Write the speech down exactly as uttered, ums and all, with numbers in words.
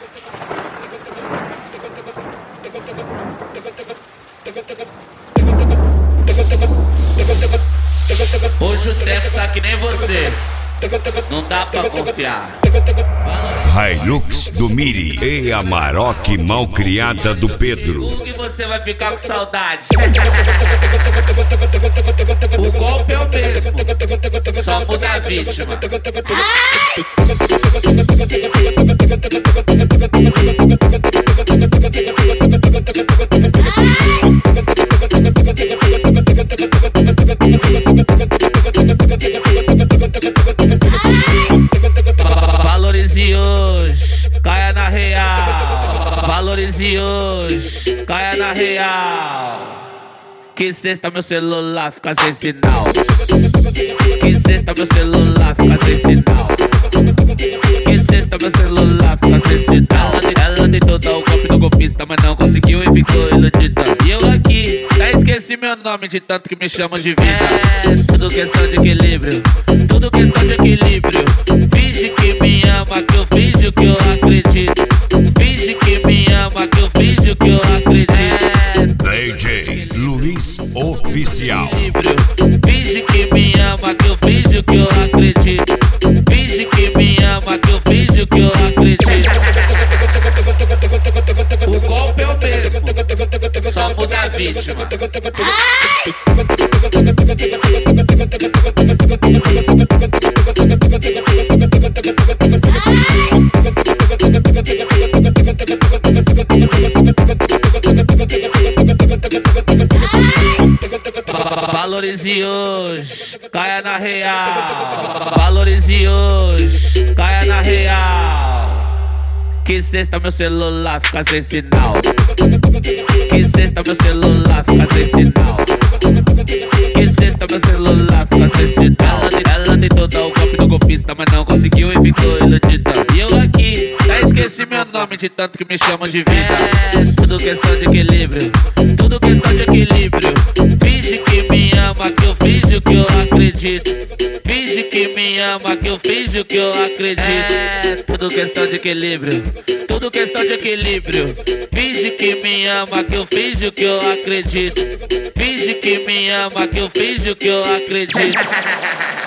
Hoje o tempo tá que nem você, não dá pra confiar. Hilux do Miri e a Maroc malcriada do Pedro. O que você vai ficar com saudade? O golpe é o mesmo, só muda a vítima. Valorize hoje, caia na real. Valorize hoje, caia na real. Que sexta meu celular fica sem sinal. Que sexta meu celular fica sem sinal. Que sexta meu celular fica sem sinal. Ela tentou dar o golpe no golpista, mas não conseguiu e ficou iludida. E eu aqui, já esqueci meu nome de tanto que me chamam de vida. É tudo questão de equilíbrio, tudo questão de equilíbrio. Finge que me ama, que eu finjo que eu acredito. Finge que me ama, que eu finjo que eu acredito. D J Luiz Oficial. Finge que me ama, que eu finjo que eu acredito. Finge que me ama, que eu finjo que eu acredito. O golpe é o mesmo, só muda a vítima. Valorize hoje, caia na real. Valorize hoje, caia na real. Que sexta meu celular fica sem sinal. Que sexta meu celular fica sem sinal. Que sexta meu celular fica sem sinal. Ela tentou dar o golpe no golpista, mas não conseguiu e ficou iludida. E eu aqui, já esqueci meu nome de tanto que me chamam de vida. É tudo questão de equilíbrio, tudo questão de equilíbrio. Finge que me ama, que eu finjo que eu acredito. Finge que me ama, que eu finjo que eu acredito. É tudo questão de equilíbrio, tudo questão de equilíbrio. Finge que me ama, que eu finjo que eu acredito. Finge que me ama, que eu finjo que eu acredito.